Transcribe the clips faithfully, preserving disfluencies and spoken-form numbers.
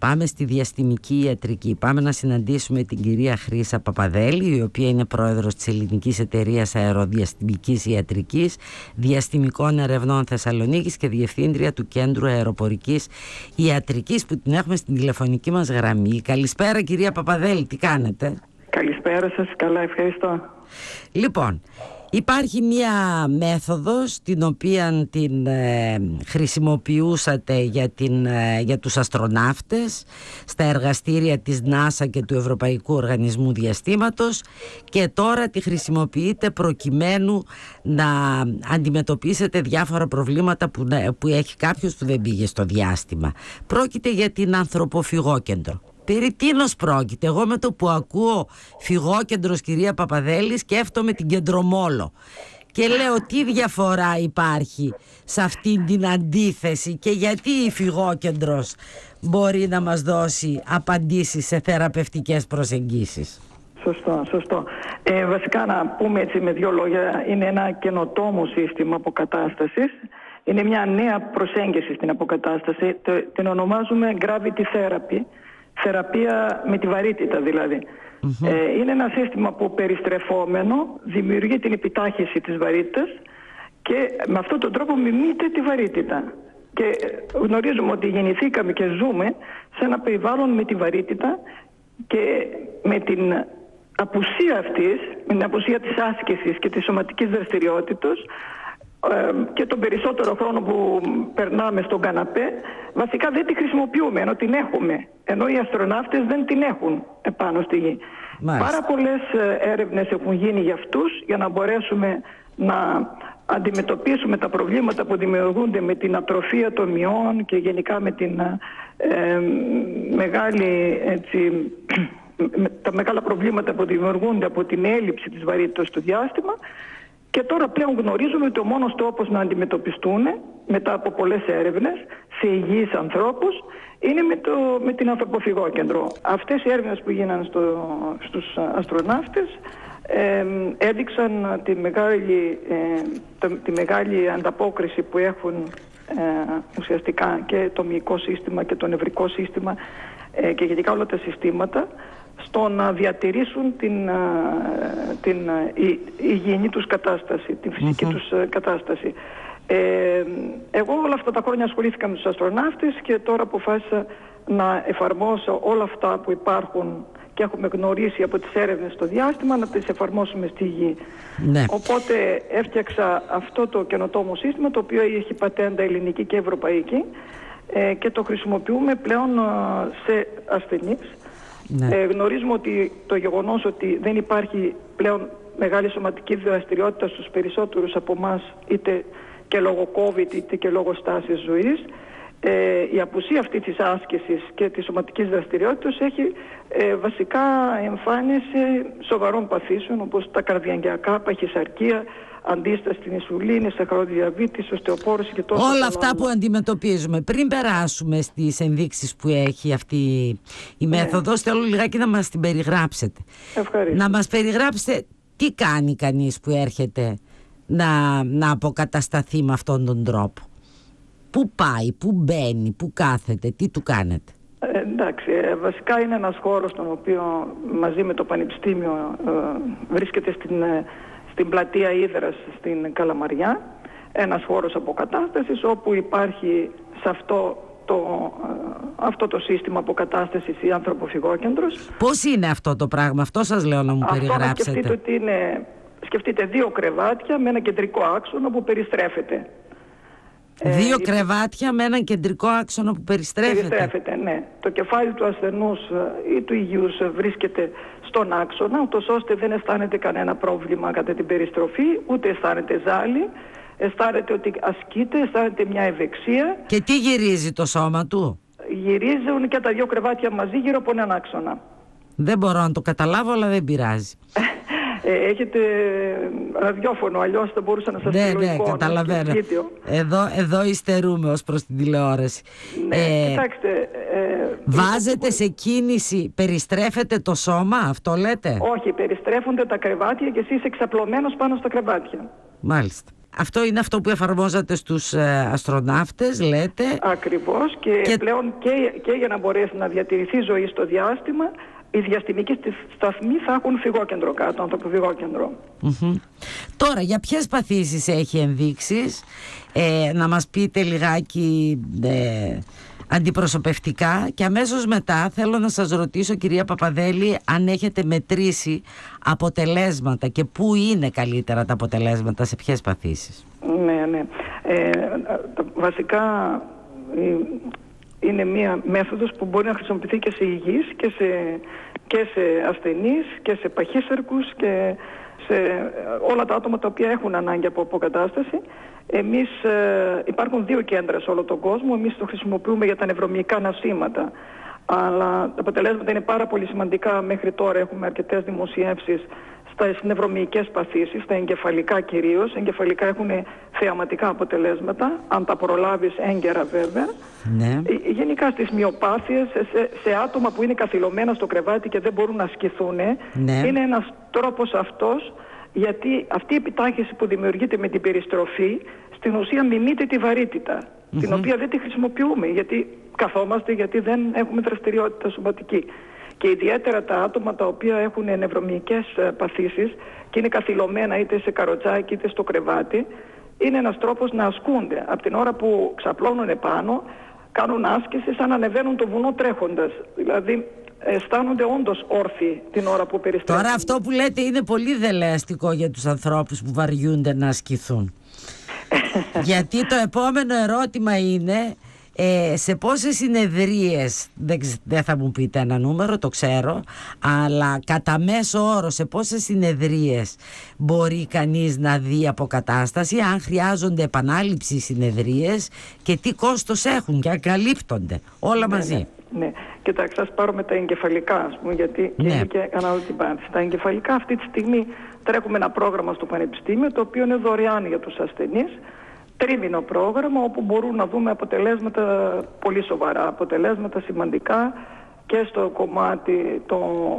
Πάμε στη διαστημική ιατρική. Πάμε να συναντήσουμε την κυρία Χρύσα Παπαδέλη, η οποία είναι πρόεδρος της Ελληνικής Εταιρείας Αεροδιαστημικής Ιατρικής Διαστημικών Ερευνών Θεσσαλονίκης και διευθύντρια του Κέντρου Αεροπορικής Ιατρικής, που την έχουμε στην τηλεφωνική μας γραμμή. Καλησπέρα κυρία Παπαδέλη, τι κάνετε? Καλησπέρα σας, καλά, ευχαριστώ. Λοιπόν, υπάρχει μία μέθοδος την οποία την ε, χρησιμοποιούσατε για, την, ε, για τους αστροναύτες στα εργαστήρια της NASA και του Ευρωπαϊκού Οργανισμού Διαστήματος, και τώρα τη χρησιμοποιείτε προκειμένου να αντιμετωπίσετε διάφορα προβλήματα που, που έχει κάποιος που δεν πήγε στο διάστημα. Πρόκειται για την ανθρωποφυγόκεντρο. Περί τίνος πρόκειται? Εγώ με το που ακούω φυγόκεντρος, κυρία Παπαδέλη, σκέφτομαι την Κεντρομόλο και λέω τι διαφορά υπάρχει σε αυτήν την αντίθεση και γιατί η φυγόκεντρος μπορεί να μας δώσει απαντήσεις σε θεραπευτικές προσεγγίσεις. Σωστό, σωστό. Ε, βασικά να πούμε έτσι με δύο λόγια, είναι ένα καινοτόμο σύστημα αποκατάστασης. Είναι μια νέα προσέγγιση στην αποκατάσταση. Την ονομάζουμε gravity therapy. Θεραπεία με τη βαρύτητα δηλαδή. Mm-hmm. Ε, είναι ένα σύστημα που περιστρεφόμενο δημιουργεί την επιτάχυση της βαρύτητας και με αυτόν τον τρόπο μιμείται τη βαρύτητα. Και γνωρίζουμε ότι γεννηθήκαμε και ζούμε σε ένα περιβάλλον με τη βαρύτητα, και με την απουσία αυτής, με την απουσία της άσκησης και της σωματικής δραστηριότητας και τον περισσότερο χρόνο που περνάμε στον καναπέ, βασικά δεν τη χρησιμοποιούμε, ενώ την έχουμε. Ενώ οι αστροναύτες δεν την έχουν επάνω στη γη. Μάλιστα. Πάρα πολλές έρευνες έχουν γίνει για αυτούς, για να μπορέσουμε να αντιμετωπίσουμε τα προβλήματα που δημιουργούνται με την ατροφία των μειών και γενικά με την ε, μεγάλη, έτσι, με τα μεγάλα προβλήματα που δημιουργούνται από την έλλειψη της βαρύτητας στο διάστημα. Και τώρα πλέον γνωρίζουμε ότι ο μόνος τρόπος να αντιμετωπιστούν μετά από πολλές έρευνες σε υγιείς ανθρώπους είναι με, το, με την ανθρωποφυγόκεντρο. Αυτές οι έρευνες που γίνανε στο, στους αστροναύτες ε, έδειξαν τη μεγάλη, ε, τη, τη μεγάλη ανταπόκριση που έχουν ε, ουσιαστικά και το μυϊκό σύστημα και το νευρικό σύστημα ε, και γενικά όλα τα συστήματα στο να διατηρήσουν την, την η, υγιεινή τους κατάσταση, την φυσική mm-hmm. τους κατάσταση. Ε, εγώ όλα αυτά τα χρόνια ασχολήθηκα με τους αστροναύτες και τώρα αποφάσισα να εφαρμόσω όλα αυτά που υπάρχουν και έχουμε γνωρίσει από τις έρευνες στο διάστημα, να τις εφαρμόσουμε στη γη. Ναι. Οπότε έφτιαξα αυτό το καινοτόμο σύστημα, το οποίο έχει πατέντα ελληνική και ευρωπαϊκή, ε, και το χρησιμοποιούμε πλέον σε ασθενείς. Ναι. Ε, γνωρίζουμε ότι το γεγονός ότι δεν υπάρχει πλέον μεγάλη σωματική δραστηριότητα στους περισσότερους από εμάς, είτε και λόγω COVID είτε και λόγω στάσης ζωής, ε, η απουσία αυτή της άσκησης και της σωματικής δραστηριότητας έχει ε, βασικά εμφάνιση σοβαρών παθήσεων, όπως τα καρδιαγγειακά, παχυσαρκία, αντίσταση στην ισουλίνη, σαχαροδιαβήτης, οστεοπόρωση και τόσο. Όλα αυτά άλλο που αντιμετωπίζουμε. Πριν περάσουμε στις ενδείξεις που έχει αυτή η μέθοδος, ναι, θέλω λιγάκι να μας την περιγράψετε. Ευχαριστώ. Να μας περιγράψετε τι κάνει κανείς που έρχεται να, να αποκατασταθεί με αυτόν τον τρόπο. Πού πάει, πού μπαίνει, πού κάθεται, τι του κάνετε? Ε, εντάξει, ε, βασικά είναι ένας χώρος στον οποίο μαζί με το Πανεπιστήμιο ε, βρίσκεται στην... Ε, στην πλατεία Ύδρας στην Καλαμαριά, ένας χώρος αποκατάστασης όπου υπάρχει σε αυτό το, αυτό το σύστημα αποκατάστασης η ανθρωποφυγόκεντρος. Πώς είναι αυτό το πράγμα, αυτό σας λέω να μου αυτό περιγράψετε. Αυτό σκεφτείτε ότι είναι, σκεφτείτε δύο κρεβάτια με ένα κεντρικό άξονα που περιστρέφεται. Δύο ε, κρεβάτια με έναν κεντρικό άξονα που περιστρέφεται. Περιστρέφεται, ναι. Το κεφάλι του ασθενούς ή του υγιούς βρίσκεται στον άξονα, ούτως ώστε δεν αισθάνεται κανένα πρόβλημα κατά την περιστροφή, ούτε αισθάνεται ζάλι, αισθάνεται ότι ασκείται, αισθάνεται μια ευεξία. Και τι γυρίζει το σώμα του? Γυρίζουν και τα δύο κρεβάτια μαζί γύρω από έναν άξονα. Δεν μπορώ να το καταλάβω, αλλά δεν πειράζει. Έχετε ραδιόφωνο, αλλιώς θα μπορούσα να σας ναι, στείλω ναι, εικόνα. καταλαβαίνω. Εδώ, εδώ υστερούμε ως προς την τηλεόραση. Ναι, ε, κοιτάξτε, ε, βάζετε σε κίνηση, περιστρέφετε το σώμα, αυτό λέτε? Όχι, περιστρέφονται τα κρεβάτια και εσύ είσαι εξαπλωμένος πάνω στα κρεβάτια. Μάλιστα. Αυτό είναι αυτό που εφαρμόζατε στους ε, αστροναύτες, λέτε. Ακριβώς, και, και... πλέον και, και για να μπορέσει να διατηρηθεί ζωή στο διάστημα, οι διαστημικοί σταθμοί θα έχουν φυγόκεντρο κάτω, ανθρωποφυγόκεντρο. Mm-hmm. Τώρα, για ποιες παθήσεις έχει ενδείξεις, ε, να μας πείτε λιγάκι ε, αντιπροσωπευτικά, και αμέσως μετά θέλω να σας ρωτήσω, κυρία Παπαδέλη, αν έχετε μετρήσει αποτελέσματα και πού είναι καλύτερα τα αποτελέσματα, σε ποιες παθήσεις. Ναι, ναι. Ε, βασικά είναι μία μέθοδος που μπορεί να χρησιμοποιηθεί και σε υγιείς και σε, και σε ασθενείς και σε παχύσαρκους και σε όλα τα άτομα τα οποία έχουν ανάγκη από αποκατάσταση. Εμείς, ε, υπάρχουν δύο κέντρα σε όλο τον κόσμο. Εμείς το χρησιμοποιούμε για τα νευρομυϊκά νοσήματα, αλλά τα αποτελέσματα είναι πάρα πολύ σημαντικά. Μέχρι τώρα έχουμε αρκετές δημοσιεύσεις στα νευρομυϊκές παθήσεις, στα εγκεφαλικά κυρίως. Εγκεφαλικά έχουν θεαματικά αποτελέσματα, αν τα προλάβεις έγκαιρα βέβαια. Ναι. Γενικά στις μυοπάθειες, σε, σε άτομα που είναι καθυλωμένα στο κρεβάτι και δεν μπορούν να ασκηθούν, ναι. είναι ένας τρόπος αυτός, γιατί αυτή η επιτάχυνση που δημιουργείται με την περιστροφή στην ουσία μιμείται τη βαρύτητα, mm-hmm. την οποία δεν τη χρησιμοποιούμε, γιατί καθόμαστε, γιατί δεν έχουμε δραστηριότητα σωματική. Και ιδιαίτερα τα άτομα τα οποία έχουν νευρομυϊκές παθήσεις και είναι καθυλωμένα είτε σε καροτσάκι είτε στο κρεβάτι, είναι ένας τρόπος να ασκούνται. Από την ώρα που ξαπλώνουν πάνω, κάνουν άσκηση σαν να ανεβαίνουν το βουνό τρέχοντας. Δηλαδή αισθάνονται όντως όρθιοι την ώρα που περιστρέφουν. Τώρα αυτό που λέτε είναι πολύ δελεαστικό για τους ανθρώπους που βαριούνται να ασκηθούν. Γιατί το επόμενο ερώτημα είναι... Ε, σε πόσες συνεδρίες, δεν, δεν θα μου πείτε ένα νούμερο, το ξέρω, αλλά κατά μέσο όρο σε πόσες συνεδρίες μπορεί κανείς να δει αποκατάσταση, αν χρειάζονται επανάληψη συνεδρίες και τι κόστος έχουν και αν καλύπτονται όλα ναι, μαζί. Ναι, ναι. Κοιτάξτε, ας πάρουμε τα εγκεφαλικά, ας πούμε, γιατί ναι. είναι και ανάλογη την πάθηση. Τα εγκεφαλικά αυτή τη στιγμή τρέχουμε ένα πρόγραμμα στο Πανεπιστήμιο, το οποίο είναι δωρεάν για τους ασθενείς. Τρίμηνο πρόγραμμα όπου μπορούν να δούμε αποτελέσματα πολύ σοβαρά, αποτελέσματα σημαντικά και στο κομμάτι το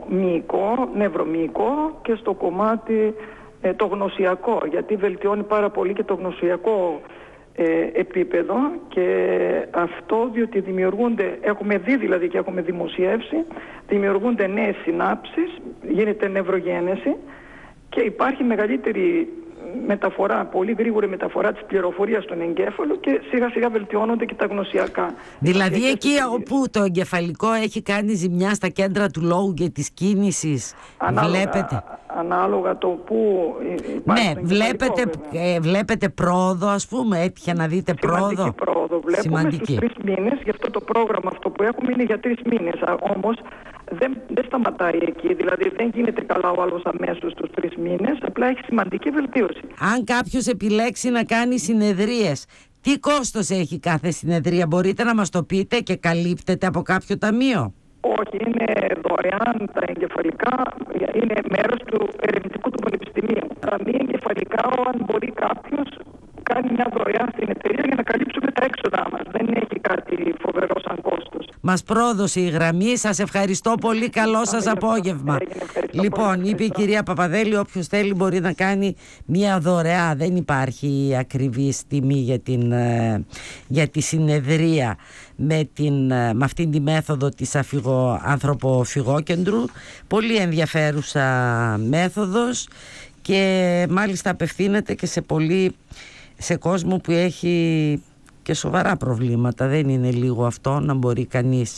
μυϊκό, νευρομυϊκό και στο κομμάτι ε, το γνωσιακό, γιατί βελτιώνει πάρα πολύ και το γνωσιακό ε, επίπεδο, και αυτό διότι δημιουργούνται, έχουμε δει δηλαδή και έχουμε δημοσιεύσει, δημιουργούνται νέες συνάψεις, γίνεται νευρογένεση και υπάρχει μεγαλύτερη μεταφορά, πολύ γρήγορη μεταφορά της πληροφορίας στον εγκέφαλο και σιγά σιγά βελτιώνονται και τα γνωσιακά. Δηλαδή και εκεί όπου το εγκεφαλικό έχει κάνει ζημιά στα κέντρα του λόγου και της κίνησης, ανάλογα, βλέπετε... Ανάλογα το που υπάρχει. Ναι, βλέπετε, ε, βλέπετε πρόοδο, ας πούμε, έτυχε να δείτε πρόοδο. Σημαντική πρόοδο βλέπουμε. Σημαντική. Στους τρεις μήνες, γι' αυτό το πρόγραμμα αυτό που έχουμε είναι για τρεις μήνες, όμως δεν, δεν σταματάει εκεί, δηλαδή δεν γίνεται καλά ο άλλος αμέσως στους τρεις μήνες, απλά έχει σημαντική βελτίωση. Αν κάποιος επιλέξει να κάνει συνεδρίες, τι κόστος έχει κάθε συνεδρία, μπορείτε να μας το πείτε, και καλύπτεται από κάποιο ταμείο? Όχι, είναι δωρεάν τα εγκεφαλικά, είναι μέρος του ερευνητικού του πανεπιστημίου. Τα μη εγκεφαλικά, αν μπορεί κάποιος, κάνει μια δωρεά στην εταιρεία για να καλύψουμε τα έξοδά μας. Δεν έχει κάτι φοβερό σαν κόστος. Μας πρόδωσε η γραμμή. Σας ευχαριστώ πολύ. Καλό σας απόγευμα. Λοιπόν, είπε η κυρία Παπαδέλη, όποιος θέλει μπορεί να κάνει μια δωρεά. Δεν υπάρχει ακριβής τιμή για, την, για τη συνεδρία με, την, με αυτήν τη μέθοδο της αφηγο, ανθρωποφυγόκεντρου. Πολύ ενδιαφέρουσα μέθοδος και μάλιστα απευθύνεται και σε πολύ... σε κόσμο που έχει και σοβαρά προβλήματα. Δεν είναι λίγο αυτό να μπορεί κανείς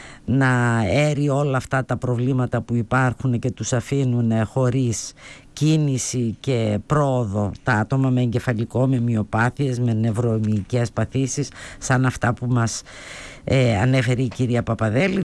να έρει όλα αυτά τα προβλήματα που υπάρχουν και τους αφήνουν χωρίς κίνηση και πρόοδο τα άτομα με εγκεφαλικό, με μυοπάθειες, με νευρομυϊκές παθήσεις, σαν αυτά που μας ε, ανέφερε η κυρία Παπαδέλη.